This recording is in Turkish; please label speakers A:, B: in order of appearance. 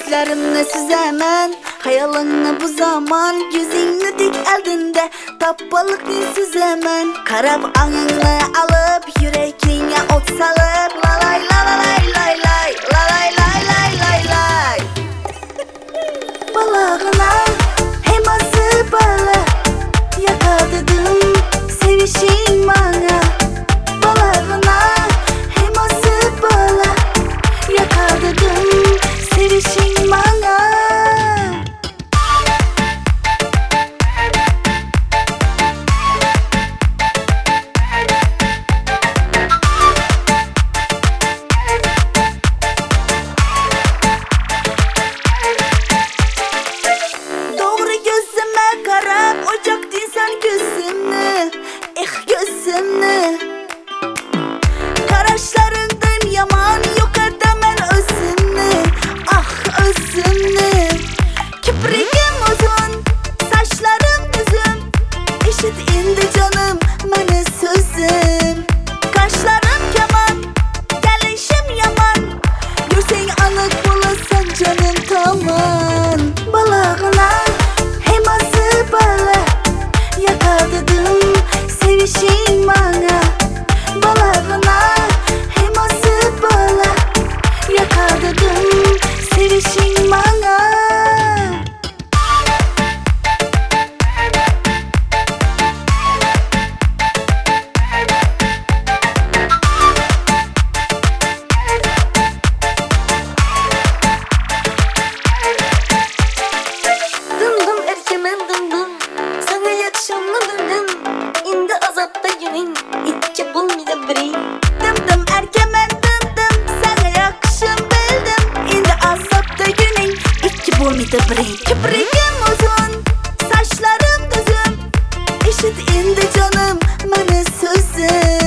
A: Gözlerimle süzemen hayalını bu zaman, gözünü dik eldinde tapbalıkni süzemen. Karab anını alıp yüreğine ot salıp lalay lalay lay lay lalay lay lay lay lay. Balağına heması bala yakadıdım sevişin bana. Balağına heması bala yakadıdım sevişin bana. Karab ocaktın sen gözümü, gözümü. Karaşlarından yaman yok edemem özümü, özümü. Kiprigim uzun, saçlarım düzüm. İşit indi canım bana sözüm. Kaşlarım keman, gelişim yaman. Görsen anık bulasan canım taman. Balağına heması bala yakadıdım sevişin bana. Balağına heması bala yakadıdım sevişin bana.
B: İtke bulmaydı biri.
A: Dım erkemen dım sana yakışım bildim. İndi azapta günün iki bulmaydı biri. Kiprigim uzun, saçlarım düzüm. İşit indi canım bana sözüm.